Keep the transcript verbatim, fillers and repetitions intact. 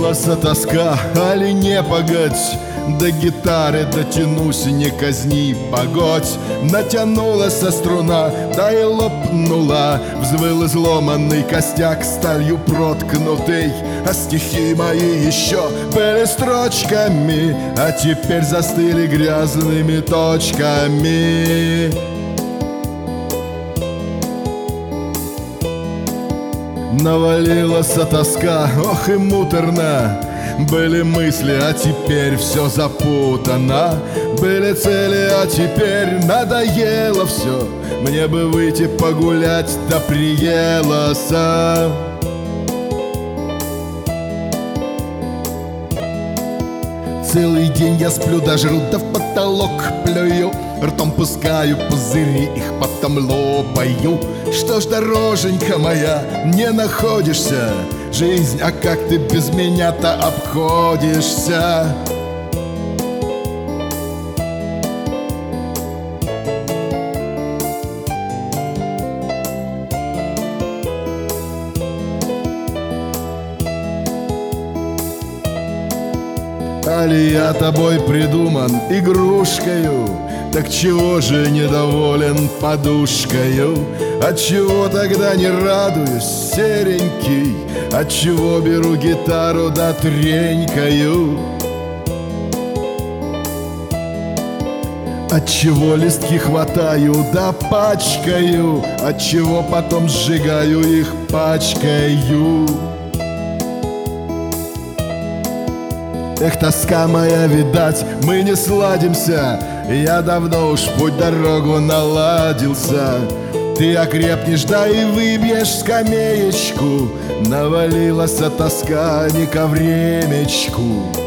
Навалилась тоска, али не погодь, до гитары дотянусь, не казни, погодь. Натянулась струна, да и лопнула, взвыл изломанный костяк, сталью проткнутый. А стихи мои еще были строчками, а теперь застыли грязными точками. Навалилась тоска, ох и муторно. Были мысли, а теперь все запутано. Были цели, а теперь надоело все. Мне бы выйти погулять, да приелося. Целый день я сплю, даже жру, да в потолок плюю. Ртом пускаю пузыри, их потом лопаю. Что ж, дороженька моя, не находишься? Жизнь, а как ты без меня-то обходишься? Али я тобой придуман игрушкою? Так чего же недоволен подушкою? Отчего тогда не радуюсь, серенький? Отчего беру гитару да тренькаю? Отчего листки хватаю да пачкаю? Отчего потом сжигаю их пачкаю? Эх, тоска моя, видать, мы не сладимся. Я давно уж путь дорогу наладился. Ты окрепнешь, да и выбьешь скамеечку. Навалилась тоска не ко времечку.